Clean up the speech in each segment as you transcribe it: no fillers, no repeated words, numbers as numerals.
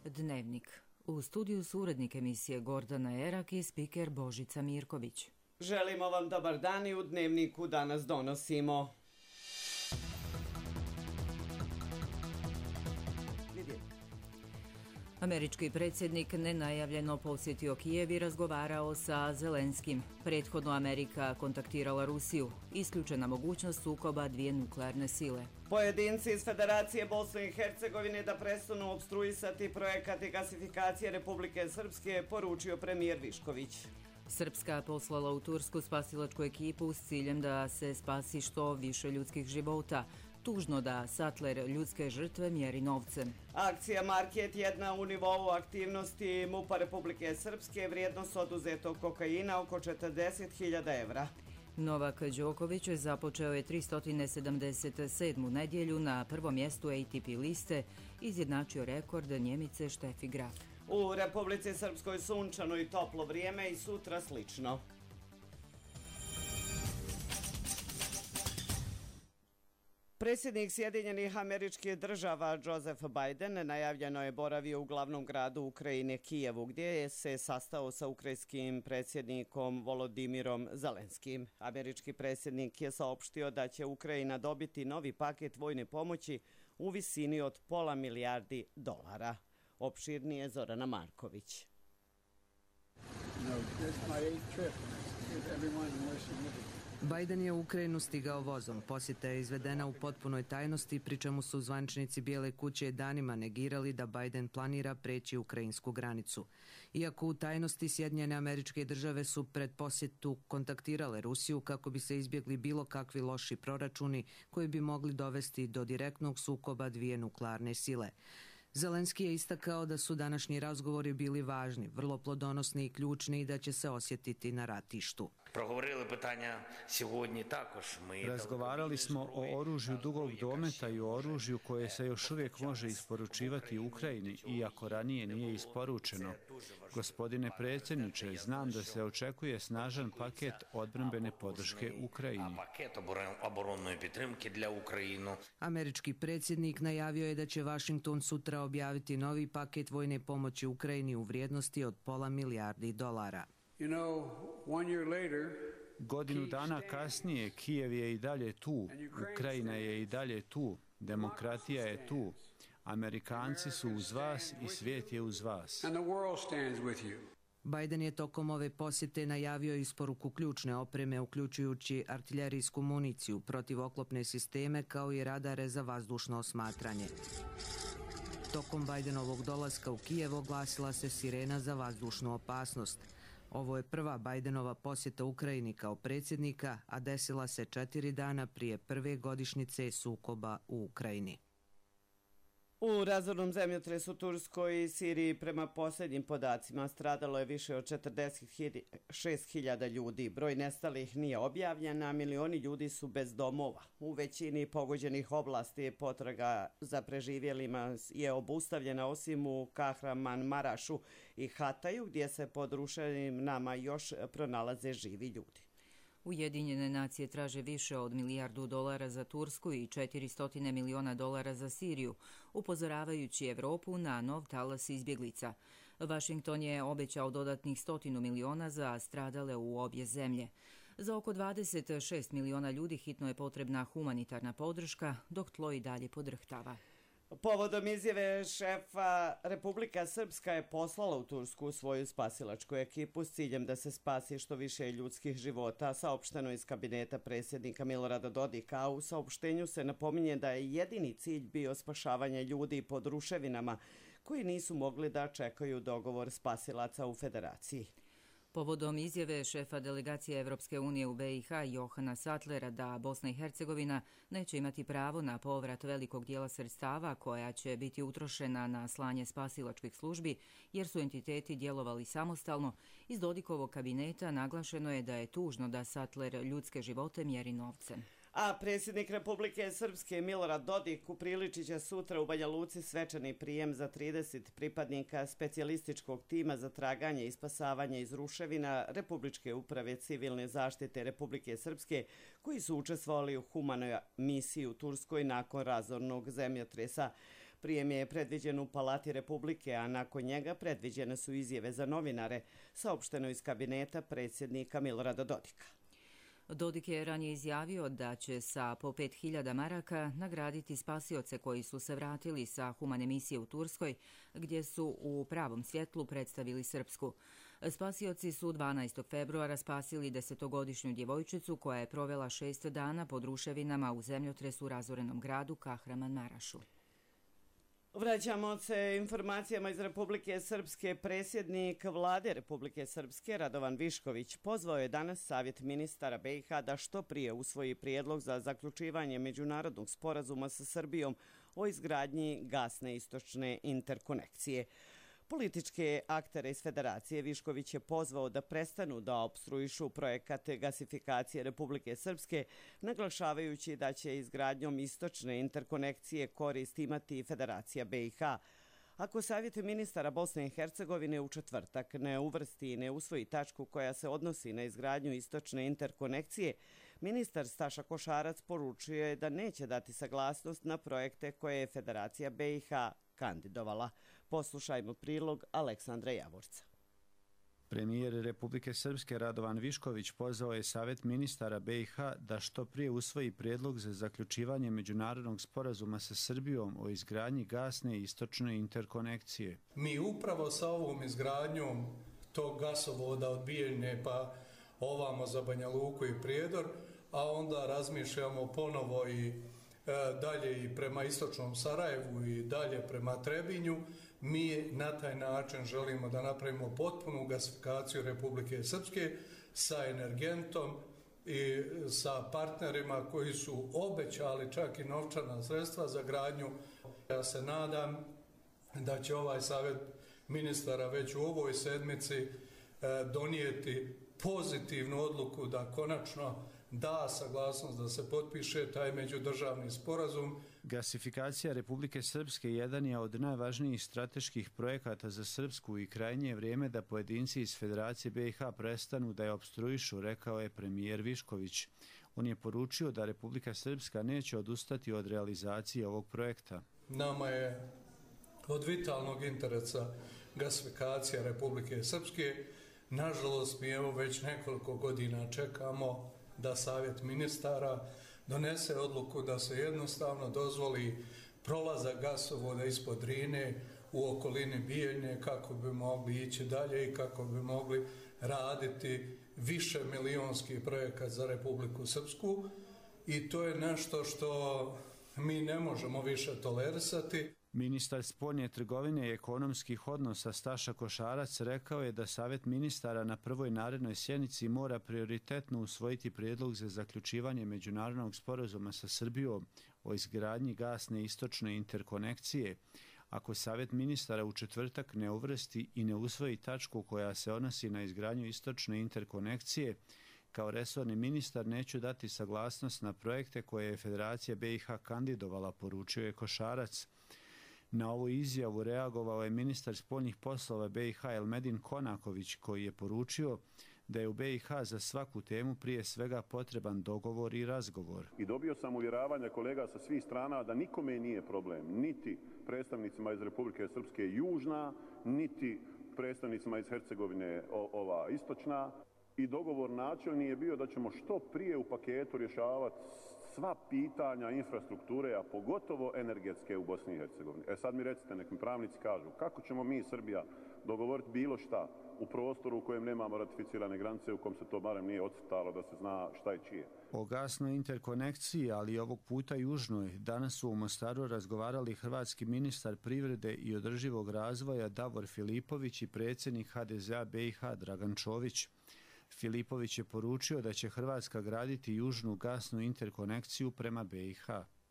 Dnevnik. U studiju su urednik emisije Gordana Erak i spiker Božica Mirković. Želimo vam dobar dan i u Dnevniku danas donosimo. Američki predsjednik nenajavljeno posjetio Kijev i razgovarao sa Zelenskim. Prethodno Amerika kontaktirala Rusiju. Isključena mogućnost sukoba dvije nuklearne sile. Pojedinci iz Federacije Bosne i Hercegovine da prestanu opstruisati projekat i gasifikacije Republike Srpske, poručio premijer Višković. Srpska poslala u Tursku spasilačku ekipu s ciljem da se spasi što više ljudskih života. Tužno da Sattler ljudske žrtve mjeri novcem. Akcija Market jedna u nivou aktivnosti MUP-a Republike Srpske, vrijednost oduzetog kokaina oko 40.000 evra. Novak Đoković započeo je 377. nedjelju na prvom mjestu ATP liste, izjednačio rekord Njemice Štefi Graf. U Republici Srpskoj sunčano i toplo vrijeme i sutra slično. Predsjednik Sjedinjenih Američkih Država Joseph Biden najavljeno je boravio u glavnom gradu Ukrajine Kijevu, gdje je se sastao sa ukrajinskim predsjednikom Volodimirom Zelenskim. Američki predsjednik je saopštio da će Ukrajina dobiti novi paket vojne pomoći u visini od $500 milijardi. Opširnije Zorana Marković. Biden je u Ukrajinu stigao vozom. Posjeta je izvedena u potpunoj tajnosti, pri čemu su zvaničnici Bijele kuće danima negirali da Biden planira preći ukrajinsku granicu. Iako u tajnosti, Sjedinjene Američke Države su pred posjetu kontaktirale Rusiju kako bi se izbjegli bilo kakvi loši proračuni koji bi mogli dovesti do direktnog sukoba dvije nuklearne sile. Zelenski je istakao da su današnji razgovori bili važni, vrlo plodonosni i ključni i da će se osjetiti na ratištu. Razgovarali smo o oružju dugog dometa i o oružju koje se još uvijek može isporučivati Ukrajini, iako ranije nije isporučeno. Gospodine predsjedniče, znam da se očekuje snažan paket odbrambene podrške Ukrajini. Američki predsjednik najavio je da će Washington sutra objaviti novi paket vojne pomoći Ukrajini u vrijednosti od $500 milijardi. Godinu dana kasnije Kijev je i dalje tu, Ukrajina je i dalje tu, demokratija je tu, Amerikanci su uz vas i svijet je uz vas. Biden je tokom ove posjete najavio isporuku ključne opreme, uključujući artiljerijsku municiju, protivoklopne sisteme kao i radare za vazdušno osmatranje. Tokom Bidenovog dolaska u Kijev oglasila se sirena za vazdušnu opasnost. Ovo je prva Bidenova posjeta Ukrajini kao predsjednika, a desila se 4 dana prije prve godišnjice sukoba u Ukrajini. U razornom zemljotresu Turskoj i Siriji prema posljednjim podacima stradalo je više od 46.000 ljudi. Broj nestalih nije objavljen, a milioni ljudi su bez domova. U većini pogođenih oblasti potraga za preživjelima je obustavljena, osim u Kahramanmarašu i Hataju, gdje se pod ruševinama još pronalaze živi ljudi. Ujedinjene nacije traže više od $1 milijardu za Tursku i $400 miliona za Siriju, upozoravajući Evropu na nov talas izbjeglica. Washington je obećao dodatnih 100 miliona za stradale u obje zemlje. Za oko 26 miliona ljudi hitno je potrebna humanitarna podrška, dok tlo i dalje podrhtava. Povodom izjave šefa, Republika Srpska je poslala u Tursku svoju spasilačku ekipu s ciljem da se spasi što više ljudskih života, saopšteno iz kabineta predsjednika Milorada Dodika, a u saopštenju se napominje da je jedini cilj bio spašavanje ljudi pod ruševinama koji nisu mogli da čekaju dogovor spasilaca u Federaciji. Povodom izjave šefa delegacije Evropske unije u BiH Johana Sattlera da Bosna i Hercegovina neće imati pravo na povrat velikog dijela sredstava koja će biti utrošena na slanje spasilačkih službi, jer su entiteti djelovali samostalno, iz Dodikovog kabineta naglašeno je da je tužno da Sattler ljudske živote mjeri novcem. A predsjednik Republike Srpske Milorad Dodik upriličit će sutra u Banja Luci svečani prijem za 30 pripadnika specijalističkog tima za traganje i spasavanje iz ruševina Republičke uprave civilne zaštite Republike Srpske, koji su učestvovali u humanoj misiji u Turskoj nakon razornog zemljotresa. Prijem je predviđen u Palati Republike, a nakon njega predviđene su izjave za novinare, saopšteno iz kabineta predsjednika Milorada Dodika. Dodik je ranije izjavio da će sa po 5.000 maraka nagraditi spasioce koji su se vratili sa humane misije u Turskoj, gdje su u pravom svjetlu predstavili Srpsku. Spasioci su 12. februara spasili 10-godišnju djevojčicu koja je provela 6 dana pod ruševinama u zemljotresu razorenom gradu Kahramanmarašu. Vraćamo se informacijama iz Republike Srpske. Predsjednik vlade Republike Srpske Radovan Višković pozvao je danas Savjet ministara BiH da što prije usvoji prijedlog za zaključivanje međunarodnog sporazuma sa Srbijom o izgradnji gasne istočne interkonekcije. Političke aktere iz Federacije Višković je pozvao da prestanu da opstruišu projekat gasifikacije Republike Srpske, naglašavajući da će izgradnjom istočne interkonekcije korist imati Federacija BiH. Ako Savjet ministara Bosne i Hercegovine u četvrtak ne uvrsti i ne usvoji tačku koja se odnosi na izgradnju istočne interkonekcije, ministar Staša Košarac poručio je da neće dati saglasnost na projekte koje je Federacija BiH kandidovala. Poslušajmo prilog Aleksandra Javorca. Premijer Republike Srpske Radovan Višković pozvao je Savjet ministara BiH da što prije usvoji prijedlog za zaključivanje međunarodnog sporazuma sa Srbijom o izgradnji gasne i istočne interkonekcije. Mi upravo sa ovom izgradnjom tog gasovoda od Bijeljne pa ovamo za Banja Luku i Prijedor, a onda razmišljamo ponovo i dalje i prema istočnom Sarajevu i dalje prema Trebinju. Mi na taj način želimo da napravimo potpunu gasifikaciju Republike Srpske sa energentom i sa partnerima koji su obećali čak i novčana sredstva za gradnju. Ja se nadam da će ovaj Savjet ministara već u ovoj sedmici donijeti pozitivnu odluku da konačno da saglasnost da se potpiše taj međudržavni sporazum. Gasifikacija Republike Srpske jedan je od najvažnijih strateških projekata za Srpsku i krajnje je vrijeme da pojedinci iz Federacije BiH prestanu da je opstruišu, rekao je premijer Višković. On je poručio da Republika Srpska neće odustati od realizacije ovog projekta. Nama je od vitalnog interesa gasifikacija Republike Srpske. Nažalost, mi evo već nekoliko godina čekamo da Savjet ministara donese odluku da se jednostavno dozvoli prolazak gasovoda ispod Drine u okolini Bijeljne kako bi mogli ići dalje i kako bi mogli raditi više milijonski projekat za Republiku Srpsku. I to je nešto što mi ne možemo više tolerisati. Ministar spoljne trgovine i ekonomskih odnosa Staša Košarac rekao je da Savjet ministara na prvoj narednoj sjednici mora prioritetno usvojiti prijedlog za zaključivanje međunarodnog sporazuma sa Srbijom o izgradnji gasne istočne interkonekcije. Ako Savjet ministara u četvrtak ne uvrsti i ne usvoji tačku koja se odnosi na izgradnju istočne interkonekcije, kao resorni ministar neću dati saglasnost na projekte koje je Federacija BiH kandidovala, poručio je Košarac. Na ovu izjavu reagovao je ministar spoljnih poslova BiH Elmedin Konaković, koji je poručio da je u BiH za svaku temu prije svega potreban dogovor i razgovor. I dobio sam uvjeravanja kolega sa svih strana da nikome nije problem, niti predstavnicima iz Republike Srpske južna, niti predstavnicima iz Hercegovine ova istočna. I dogovor načelni je bio da ćemo što prije u paketu rješavati sva pitanja infrastrukture, a pogotovo energetske u Bosni i Hercegovini. Sad mi recite, nek mi pravnici kažu, kako ćemo mi, Srbija, dogovoriti bilo šta u prostoru u kojem nemamo ratificirane granice, u kom se to barem nije ocrtalo da se zna šta je čije. O gasnoj interkonekciji, ali i ovog puta južnoj, danas su u Mostaru razgovarali hrvatski ministar privrede i održivog razvoja Davor Filipović i predsjednik HDZ-a BiH Dragan Čović. Filipović je poručio da će Hrvatska graditi južnu gasnu interkonekciju prema BiH.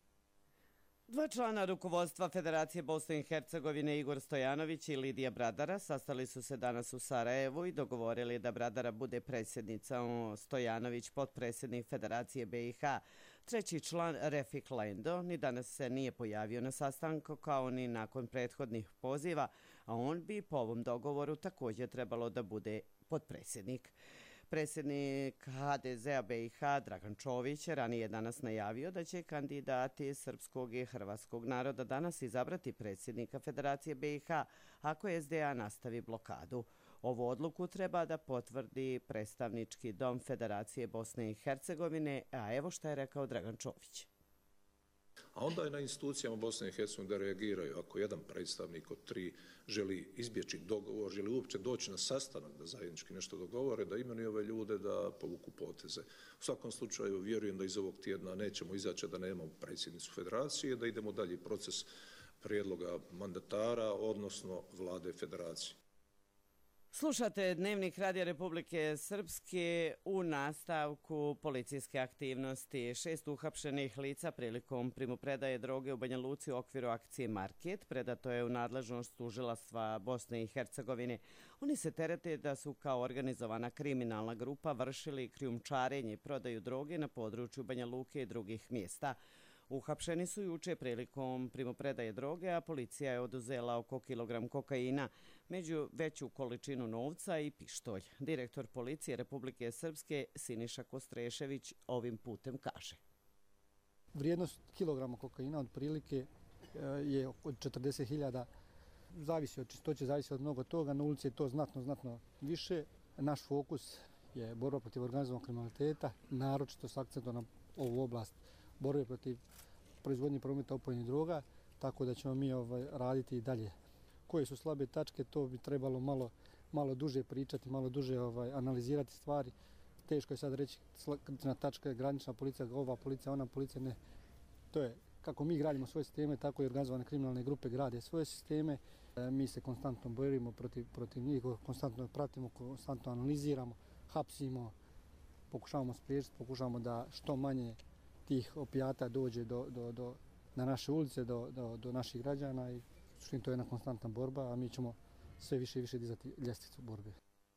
Dva člana rukovodstva Federacije Bosne i Hercegovine, Igor Stojanović i Lidija Bradara, sastali su se danas u Sarajevu i dogovorili da Bradara bude predsjednica, Stojanović potpredsjednik Federacije BiH. Treći član, Refik Lendo, ni danas se nije pojavio na sastanku kao ni nakon prethodnih poziva, a on bi po ovom dogovoru također trebalo da bude potpredsjednik. Predsjednik HDZ-a BiH Dragan Čović ranije danas najavio da će kandidati srpskog i hrvatskog naroda danas izabrati predsjednika Federacije BiH ako SDA nastavi blokadu. Ovu odluku treba da potvrdi predstavnički dom Federacije Bosne i Hercegovine, a evo šta je rekao Dragan Čović. A onda je na institucijama Bosne i Hercegovine da reagiraju. Ako jedan predstavnik od 3 želi izbjeći dogovor, želi uopće doći na sastanak da zajednički nešto dogovore, da imenuju ove ljude da povuku poteze. U svakom slučaju vjerujem da iz ovog tjedna nećemo izaći da nemamo predsjednicu Federacije, da idemo dalje proces prijedloga mandatara, odnosno vlade Federacije. Slušate Dnevnik Radija Republike Srpske. U nastavku policijske aktivnosti 6 uhapšenih lica prilikom primopredaje droge u Banja Luci u okviru akcije Market predato je u nadležnost tužilaštva Bosne i Hercegovine. Oni se terete da su kao organizovana kriminalna grupa vršili krijumčarenje i prodaju droge na području Banja Luke i drugih mjesta. Uhapšeni su juče prilikom primopredaje droge, a policija je oduzela oko kilogram kokaina, među veću količinu novca i pištolj. Direktor policije Republike Srpske Siniša Kostrešević ovim putem kaže. Vrijednost kilograma kokaina otprilike je od 40.000. Zavisi od čistoće, zavisi od mnogo toga. Na ulici je to znatno više. Naš fokus je borba protiv organizovanog kriminaliteta, naročito s akcentom na ovu oblast borbe protiv proizvodnje i prometa opojnih droga, tako da ćemo mi raditi i dalje. Koje su slabe tačke, to bi trebalo malo duže pričati, malo duže analizirati stvari. Teško je sad reći na tačka je granična policija, ova policija, ona policija, ne. To je kako mi gradimo svoje sisteme, tako i organizovane kriminalne grupe grade svoje sisteme. Mi se konstantno borimo protiv njih, konstantno pratimo, konstantno analiziramo, hapsimo, pokušavamo spriječiti, pokušavamo da što manje tih opijata dođe na naše ulice, do naših građana i to je jedna konstantna borba, a mi ćemo sve više i više dizati ljestvicu borbe.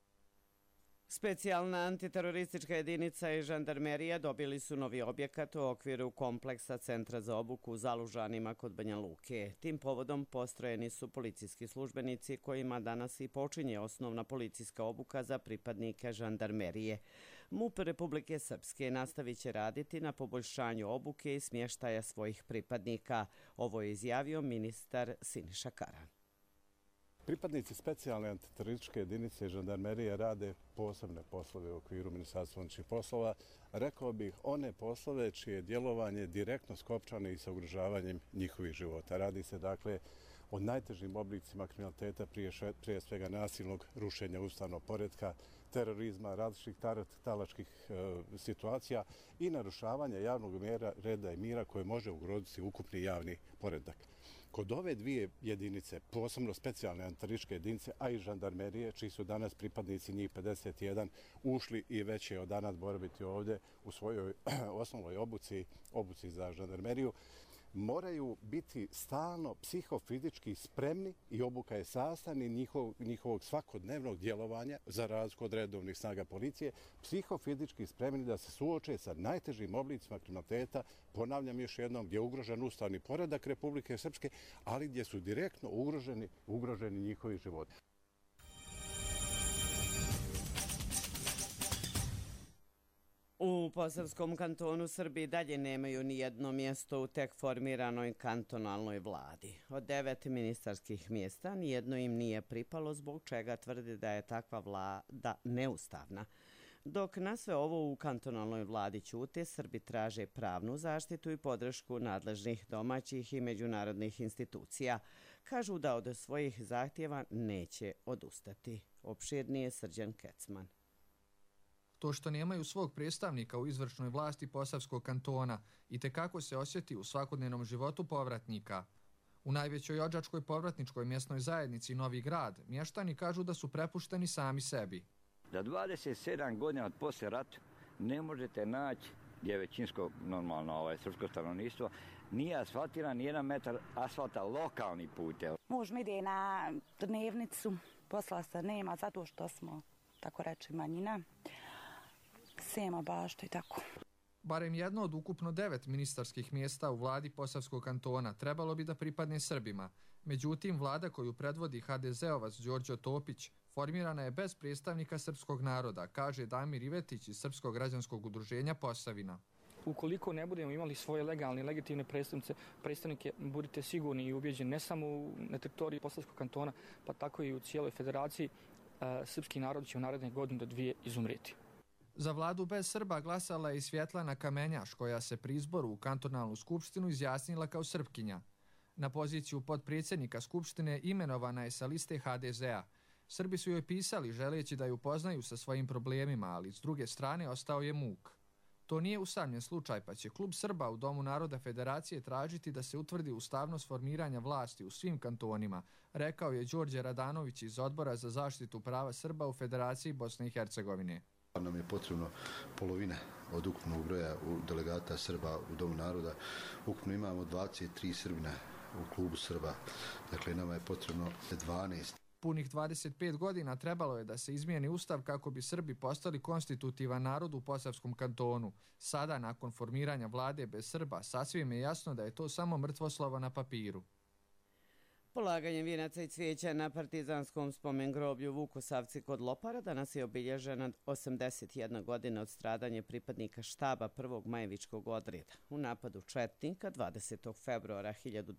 Specijalna antiteroristička jedinica i žandarmerija dobili su novi objekat u okviru kompleksa Centra za obuku u Zalužanima kod Banja Luke. Tim povodom postrojeni su policijski službenici kojima danas i počinje osnovna policijska obuka za pripadnike žandarmerije. MUP Republike Srpske nastavit će raditi na poboljšanju obuke i smještaja svojih pripadnika. Ovo je izjavio ministar Siniša Karan. Pripadnici specijalne antiterorističke jedinice i žandarmerije rade posebne poslove u okviru Ministarstva unutrašnjih poslova. Rekao bih one poslove čije djelovanje direktno skopčane i sa ugrožavanjem njihovih života. Radi se dakle o najtežim oblicima kriminaliteta, prije svega nasilnog rušenja ustavnog poretka, terorizma, različitih talačkih situacija i narušavanja javnog reda i mira koje može ugroziti ukupni javni poredak. Kod ove dvije jedinice, posebno specijalne antiterorističke jedinice, a i žandarmerije, čiji su danas pripadnici njih 51, ušli i već je od danas boraviti ovdje u svojoj osnovnoj obuci za žandarmeriju, moraju biti stalno psihofizički spremni i obuka je sastavni njihovog svakodnevnog djelovanja, za razliku od redovnih snaga policije, psihofizički spremni da se suoče sa najtežim oblicima kriminaliteta, ponavljam još jednom, gdje je ugrožen ustavni poredak Republike Srpske, ali gdje su direktno ugroženi njihovi životi. U Posavskom kantonu Srbi dalje nemaju ni jedno mjesto u tek formiranoj kantonalnoj vladi. Od 9 ministarskih mjesta nijedno im nije pripalo, zbog čega tvrdi da je takva vlada neustavna. Dok na sve ovo u kantonalnoj vladi ćute, Srbi traže pravnu zaštitu i podršku nadležnih domaćih i međunarodnih institucija. Kažu da od svojih zahtjeva neće odustati. Opširnije Srđan Kecman. To što nemaju svog predstavnika u izvršnoj vlasti Posavskog kantona itekako se osjeti u svakodnevnom životu povratnika. U najvećoj odžačkoj povratničkoj mjesnoj zajednici Novi Grad mještani kažu da su prepušteni sami sebi. Za 27 godina od poslije rata ne možete naći, gdje je većinsko normalno srpsko stanovništvo, nije asfaltiran ni 1 metar asfalta lokalni putev. Muž mi ide na dnevnicu, posla se nema zato što smo, tako reći, manjina. Sema bašta i tako. Barem jedno od ukupno 9 ministarskih mjesta u vladi Posavskog kantona trebalo bi da pripadne Srbima. Međutim, vlada koju predvodi HDZ-ovac Đorđe Topić Formirana je bez predstavnika srpskog naroda, kaže Damir Ivetić iz Srpskog građanskog udruženja Posavina. Ukoliko ne budemo imali svoje legalne i legitimne predstavnike, budite sigurni i ubjeđeni ne samo na teritoriji Posavskog kantona, pa tako i u cijeloj federaciji, srpski narod će u naredne godine do 2 izumrijeti. Za vladu bez Srba glasala je i Svjetlana Kamenjaš, koja se pri izboru u kantonalnu skupštinu izjasnila kao Srpkinja. Na poziciju potpredsjednika skupštine imenovana je sa liste HDZ-a. Srbi su joj pisali želeći da ju upoznaju sa svojim problemima, ali s druge strane ostao je muk. To nije usamljen slučaj, pa će Klub Srba u Domu naroda Federacije tražiti da se utvrdi ustavnost formiranja vlasti u svim kantonima, rekao je Đorđe Radanović iz Odbora za zaštitu prava Srba u Federaciji Bosne i Hercegovine. Nam je potrebno polovina od ukupnog broja delegata Srba u Domu naroda. Ukupno imamo 23 Srbina u Klubu Srba, dakle nama je potrebno 12. Punih 25 godina trebalo je da se izmijeni ustav kako bi Srbi postali konstitutivan narod u Posavskom kantonu. Sada, nakon formiranja vlade bez Srba, sasvim je jasno da je to samo mrtvo slovo na papiru. Polaganjem vijenaca i cvijeća na partizanskom spomen groblju Vukosavci kod Lopara danas je obilježena 81 godina od stradanja pripadnika štaba 1. Majevičkog odreda. U napadu četnika 20. februara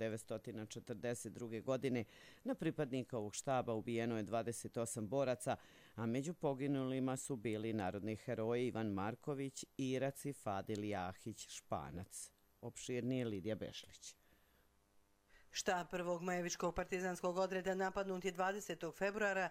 1942. godine na pripadnika ovog štaba ubijeno je 28 boraca, a među poginulima su bili narodni heroji Ivan Marković, Irac i Fadil Jahić Španac. Opširnije Lidija Bešlić. Štab 1. Majevičkog partizanskog odreda napadnut je 20. februara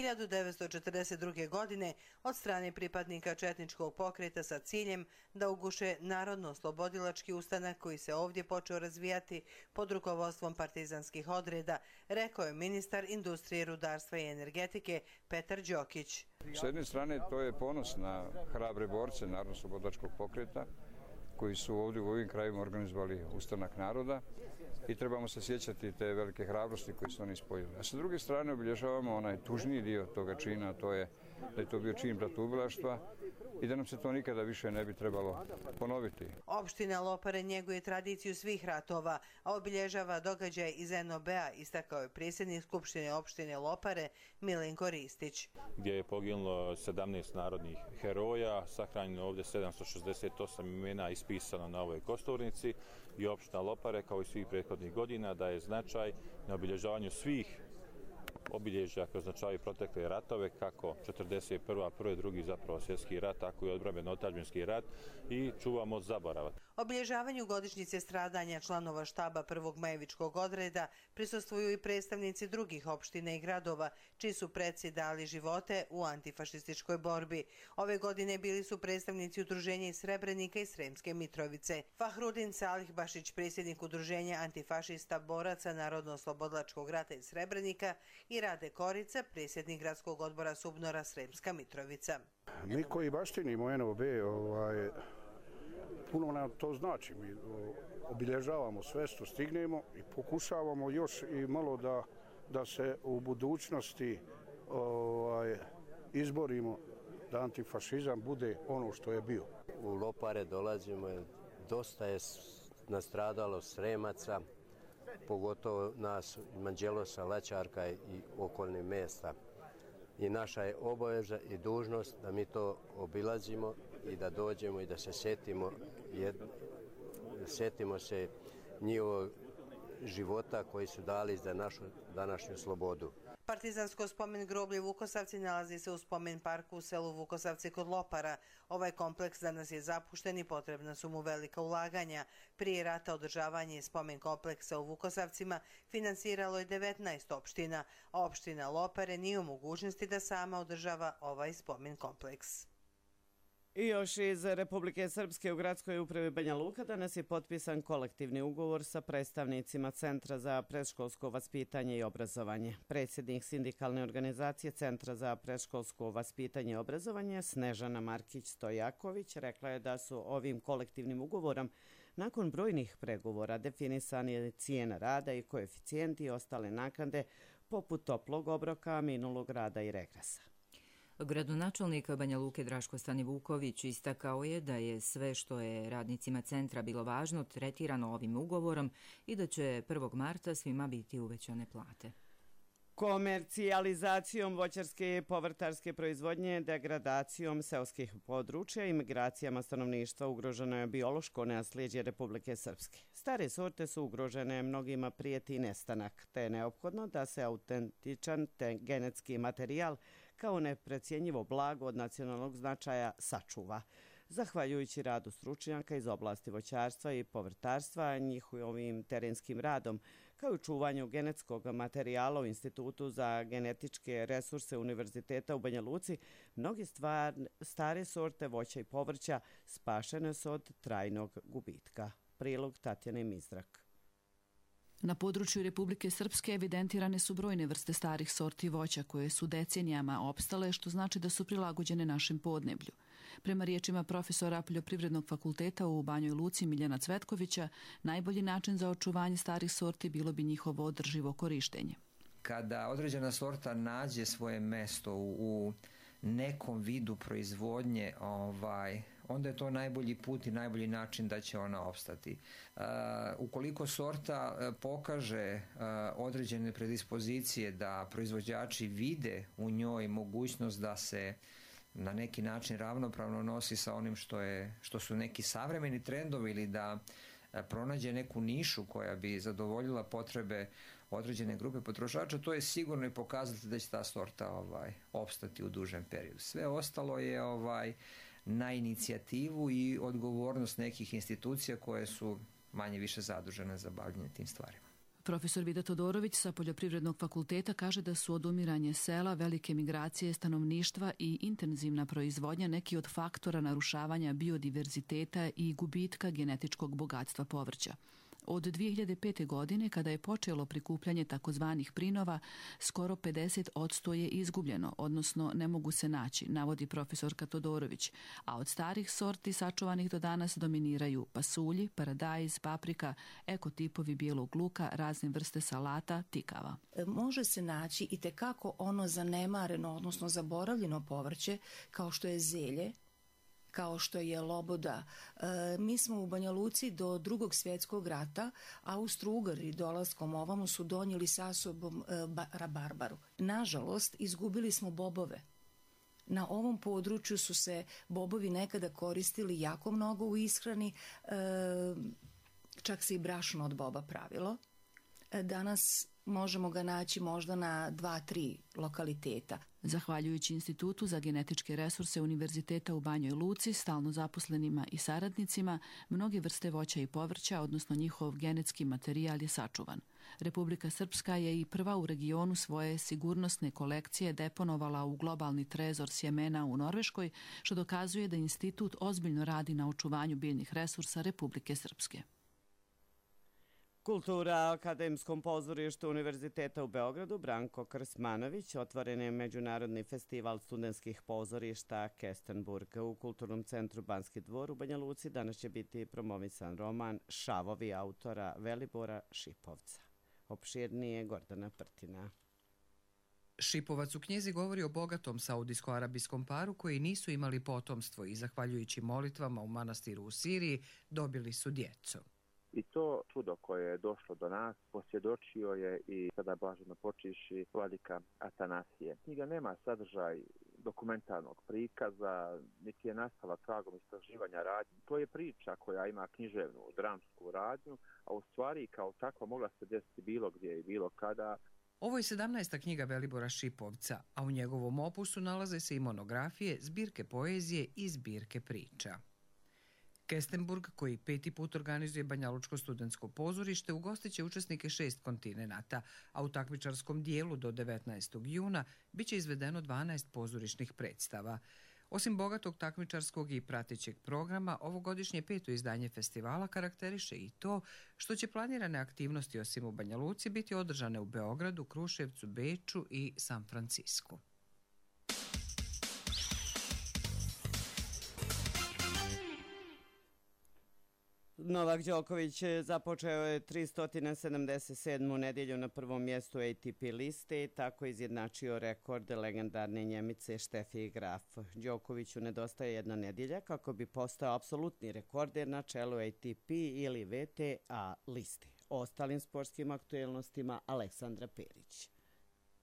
1942. godine od strane pripadnika četničkog pokreta sa ciljem da uguše narodno-slobodilački ustanak koji se ovdje počeo razvijati pod rukovodstvom partizanskih odreda, rekao je ministar industrije, rudarstva i energetike Petar Đokić. S jedne strane to je ponos na hrabre borce narodno-slobodilačkog pokreta koji su ovdje u ovim krajima organizovali ustanak naroda i trebamo se sjećati te velike hrabrosti koje su oni spojili. A sa druge strane obilježavamo onaj tužniji dio toga čina, to je da je to bio čin bratoubilaštva i da nam se to nikada više ne bi trebalo ponoviti. Opština Lopare njeguje tradiciju svih ratova, a obilježava događaj iz NOB-a, istakao je predsjednik Skupštine opštine Lopare Milenko Ristić. Gdje je poginulo 17 narodnih heroja, sahranjeno ovdje 768 imena ispisano na ovoj kosturnici i opština Lopare, kao i svih prethodnih godina, da je značaj na obilježavanju svih obilježja koje označavaju protekle ratove, kako 41. prvi, drugi zapravo svjetski rat, tako i odbrambeno-otadžbinski rat i čuvamo od zaborava. Obilježavanju godišnjice stradanja članova štaba 1. Majevičkog odreda prisustvuju i predstavnici drugih opština i gradova, čiji su preci dali živote u antifašističkoj borbi. Ove godine bili su predstavnici udruženja iz Srebrenika i Sremske Mitrovice. Fahrudin Salihbašić, predsjednik udruženja antifašista boraca Narodno-slobodilačkog rata iz Srebrenika, i Rade Korica, predsjednik gradskog odbora Subnora Sremska Mitrovica. Mi koji baštinimo NOB, puno nam to znači. Mi obilježavamo sve što stignemo i pokušavamo još i malo da se u budućnosti izborimo da antifašizam bude ono što je bio. U Lopare dolazimo, dosta je nastradalo Sremaca, pogotovo nas Manđelosa, Laćarka i okolnih mjesta. I naša je obaveza i dužnost da mi to obilazimo i da dođemo i da se sjetimo se njihovog života koji su dali za našu današnju slobodu. Partizansko spomen groblje Vukosavci nalazi se u spomen parku u selu Vukosavci kod Lopara. Ovaj kompleks danas je zapušten i potrebna su mu velika ulaganja. Prije rata održavanje spomen kompleksa u Vukosavcima finansiralo je 19 opština, a opština Lopare nije u mogućnosti da sama održava ovaj spomen kompleks. I još iz Republike Srpske u gradskoj upravi Banja Luka danas je potpisan kolektivni ugovor sa predstavnicima Centra za predškolsko vaspitanje i obrazovanje. Predsjednik sindikalne organizacije Centra za predškolsko vaspitanje i obrazovanje Snežana Markić-Stojaković rekla je da su ovim kolektivnim ugovorom nakon brojnih pregovora definisani cijena rada i koeficijenti i ostale naknade poput toplog obroka, minulog rada i regresa. Gradonačelnik Banja Luke Draško Stanivuković istakao je da je sve što je radnicima centra bilo važno tretirano ovim ugovorom i da će 1. marta svima biti uvećane plate. Komercijalizacijom voćarske i povrtarske proizvodnje, degradacijom seoskih područja i migracijama stanovništva ugroženo je biološko naslijeđe Republike Srpske. Stare sorte su ugrožene, mnogima prijeti nestanak, te je neophodno da se autentičan genetski materijal kao neprecijenjivo blago od nacionalnog značaja sačuva. Zahvaljujući radu stručnjaka iz oblasti voćarstva i povrtarstva, njihovim terenskim radom, kao i čuvanju genetskog materijala u Institutu za genetičke resurse Univerziteta u Banja Luci, mnogi stare sorte voća i povrća spašene su od trajnog gubitka. Prilog Tatjane Mizrak. Na području Republike Srpske evidentirane su brojne vrste starih sorti voća koje su decenijama opstale, što znači da su prilagođene našem podneblju. Prema riječima profesora Poljoprivrednog fakulteta u Banjoj Luci Miljana Cvetkovića, najbolji način za očuvanje starih sorti bilo bi njihovo održivo korištenje. Kada određena sorta nađe svoje mesto u nekom vidu proizvodnje, onda je to najbolji put i najbolji način da će ona opstati. Ukoliko sorta pokaže određene predispozicije da proizvođači vide u njoj mogućnost da se na neki način ravnopravno nosi sa onim što su neki savremeni trendovi ili da pronađe neku nišu koja bi zadovoljila potrebe određene grupe potrošača, to je sigurno i pokazati da će ta sorta opstati u dužem periodu. Sve ostalo je na inicijativu i odgovornost nekih institucija koje su manje više zadužene za bavljenje tim stvarima. Profesor Vida Todorović sa Poljoprivrednog fakulteta kaže da su odumiranje sela, velike migracije stanovništva i intenzivna proizvodnja neki od faktora narušavanja biodiverziteta i gubitka genetičkog bogatstva povrća. Od 2005. godine, kada je počelo prikupljanje takozvanih prinova, skoro 50% je izgubljeno, odnosno ne mogu se naći, navodi profesorka Todorović, a od starih sorti sačuvanih do danas dominiraju pasulji, paradajz, paprika, ekotipovi bijelog luka, razne vrste salata, tikava. Može se naći i tekako ono zanemareno, odnosno zaboravljeno povrće, kao što je zelje, kao što je loboda. Mi smo u Banja Luci do Drugog svjetskog rata, Austro-Ugari dolaskom ovamo su donijeli sa sobom rabarbaru. Nažalost, izgubili smo bobove. Na ovom području su se bobovi nekada koristili jako mnogo u ishrani, čak se i brašno od boba pravilo. Danas možemo ga naći možda na 2-3 lokaliteta. Zahvaljujući Institutu za genetičke resurse Univerziteta u Banjoj Luci, stalno zaposlenima i saradnicima, mnoge vrste voća i povrća, odnosno njihov genetski materijal je sačuvan. Republika Srpska je i prva u regionu svoje sigurnosne kolekcije deponovala u globalni trezor sjemena u Norveškoj, što dokazuje da institut ozbiljno radi na očuvanju biljnih resursa Republike Srpske. Kultura Akademskom pozorištu Univerziteta u Beogradu Branko Krsmanović otvoren je Međunarodni festival studentskih pozorišta Kestenburg. U Kulturnom centru Banski dvor u Banja Luci danas će biti promovisan roman Šavovi autora Velibora Šipovca. Opširnije Gordana Prtina. Šipovac u knjizi govori o bogatom saudijsko-arabijskom paru koji nisu imali potomstvo i zahvaljujući molitvama u manastiru u Siriji dobili su djecu. I to čudo koje je došlo do nas posvjedočio je i sada blaženo počivši vladika Atanasije. Knjiga nema sadržaj dokumentarnog prikaza, niti je nastala tragom istraživanja radnje. To je priča koja ima književnu, dramsku radnju, a u stvari kao takva mogla se desiti bilo gdje i bilo kada. Ovo je 17. knjiga Velibora Šipovca, a u njegovom opusu nalaze se i monografije, zbirke poezije i zbirke priča. Kestenburg, koji 5. put organizuje Banjalučko studentsko pozorište, ugostiće učesnike 6 kontinenata, a u takmičarskom dijelu do 19. juna biće izvedeno 12 pozorišnih predstava. Osim bogatog takmičarskog i pratećeg programa, ovogodišnje 5. izdanje festivala karakteriše i to što će planirane aktivnosti osim u Banja Luci biti održane u Beogradu, Kruševcu, Beču i San Francisku. Novak Đoković započeo je 377. nedjelju na prvom mjestu ATP liste i tako izjednačio rekord legendarne Njemice Steffi Graf. Đokoviću nedostaje jedna nedjelja kako bi postao apsolutni rekorder na čelu ATP ili VTA liste. O ostalim sportskim aktuelnostima Aleksandra Perić.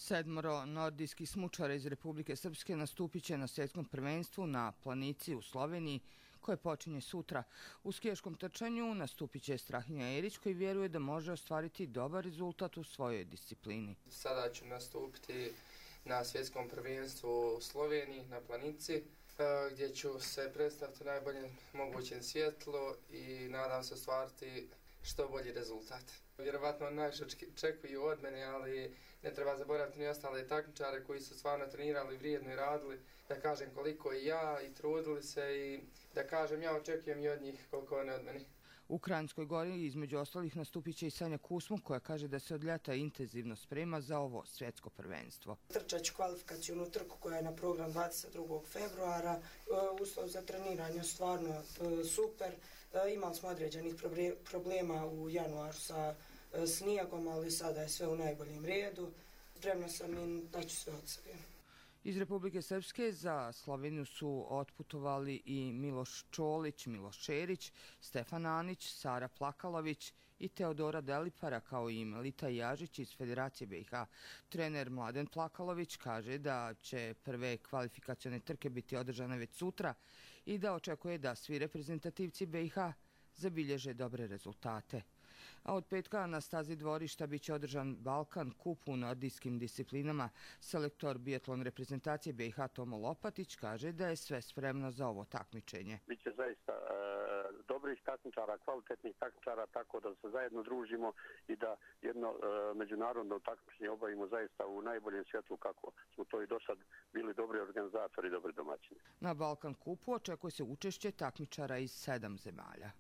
7 nordijskih smučara iz Republike Srpske nastupit će na svjetskom prvenstvu na Planici u Sloveniji, koje počinje sutra. U skijaškom trčanju nastupit će Strahinja Erić, koji vjeruje da može ostvariti dobar rezultat u svojoj disciplini. Sada ću nastupiti na svjetskom prvenstvu u Sloveniji, na Planici, gdje ću se predstaviti u najboljem mogućem svjetlu i nadam se ostvariti što bolji rezultat. Vjerovatno najviše očekuju od mene, ali ne treba zaboraviti ni ostale takmičare koji su stvarno trenirali, vrijedno i radili, da kažem koliko i ja i trudili se i da kažem ja očekujem i od njih koliko one od mene. U Kranjskoj Gori između ostalih nastupit će i Sanja Kusmu, koja kaže da se od ljeta intenzivno sprema za ovo svjetsko prvenstvo. Trčat ću kvalifikacijonu trku koja je na program 22. februara. Uslov za treniranje stvarno super. Imali smo određenih problema u januaru sa snijegom, ali sada je sve u najboljem redu. Spremna sam i daću sve od sebe. Iz Republike Srpske za Sloveniju su otputovali i Miloš Čolić, Miloš Čerić, Stefan Anić, Sara Plakalović i Teodora Delipara, kao i Melita Jažić iz Federacije BiH. Trener Mladen Plakalović kaže da će prve kvalifikacione trke biti održane već sutra i da očekuje da svi reprezentativci BiH zabilježe dobre rezultate. A od petka na stazi dvorišta biće održan Balkan Kup u nordijskim disciplinama. Selektor biatlon reprezentacije BiH Tomo Lopatić kaže da je sve spremno za ovo takmičenje. Biće zaista dobrih takmičara, kvalitetnih takmičara, tako da se zajedno družimo i da jedno međunarodno takmičenje obavimo zaista u najboljem svjetlu kako smo to i do sad bili dobri organizatori i dobri domaćini. Na Balkan Kupu očekuje se učešće takmičara iz 7 zemalja.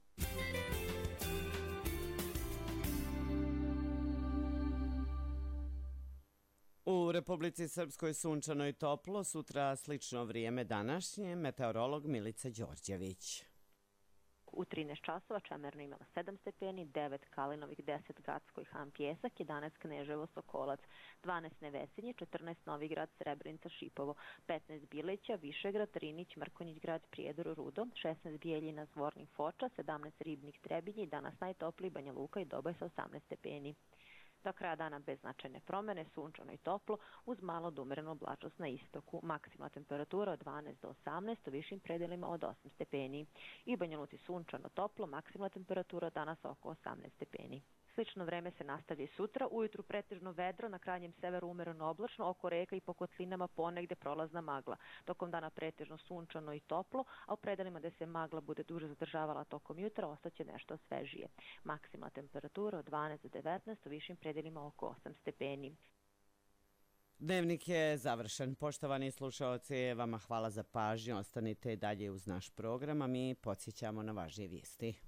U Republici Srpskoj sunčano i toplo, sutra slično vrijeme današnje, meteorolog Milica Đorđević. U 13 časova Čemerno imala 7 stepeni, 9 Kalinovih, 10 Gradsko i Han Pjesak, 11 Kneževo, Sokolac, 12 Nevesinje, 14 Novigrad, Srebrenica, Šipovo, 15 Bileća, Višegrad, Rinić, Mrkonjić Grad, Prijedor, Rudo, 16 Bijeljina, Zvornik, Foča, 17 Ribnik, Trebinje i danas najtopliji Banja Luka i Doboj sa 18 stepeni. Do kraja dana bez značajne promjene, sunčano i toplo, uz malo do umerenu oblačnost na istoku. Maksimalna temperatura od 12 do 18, u višim predelima od 8 stepeni. I u Banja Luci sunčano toplo, maksimalna temperatura danas oko 18 stepeni. Slično vreme se nastavlja i sutra, ujutru pretežno vedro, na krajnjem severu umereno oblačno, oko reka i po kotlinama ponegde prolazna magla. Tokom dana pretežno sunčano i toplo, a u predelima gde se magla bude duže zadržavala tokom jutra, ostaće nešto svežije. Maksimalna temperatura od 12 do 19, u višim predelima oko 8 stepeni. Dnevnik je završen. Poštovani slušaoci, vama hvala za pažnju. Ostanite dalje uz naš program, a mi podsjećamo na važnije vijesti.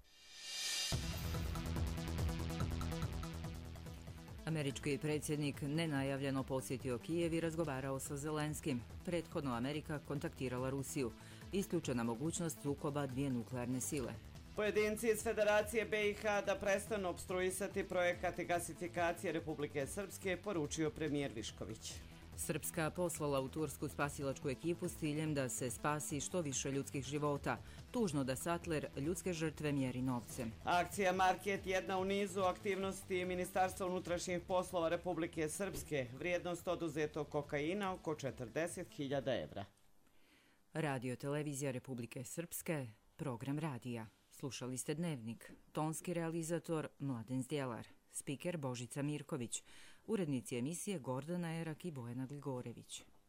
Američki predsjednik nenajavljeno posjetio Kijev i razgovarao sa Zelenskim. Prethodno Amerika kontaktirala Rusiju. Isključena mogućnost sukoba dvije nuklearne sile. Pojedinci iz Federacije BiH da prestanu opstruisati projekat gasifikacije Republike Srpske, poručio premijer Višković. Srpska poslala u Tursku spasilačku ekipu s ciljem da se spasi što više ljudskih života. Tužno da Sattler ljudske žrtve mjeri novcem. Akcija Market jedna u nizu aktivnosti Ministarstva unutrašnjih poslova Republike Srpske. Vrijednost oduzetog kokaina oko 40.000 evra. Radio televizija Republike Srpske, program radija. Slušali ste Dnevnik. Tonski realizator Mladen Zdjelar. Spiker Božica Mirković. Urednici emisije Gordana Erak i Bojana Gligorević.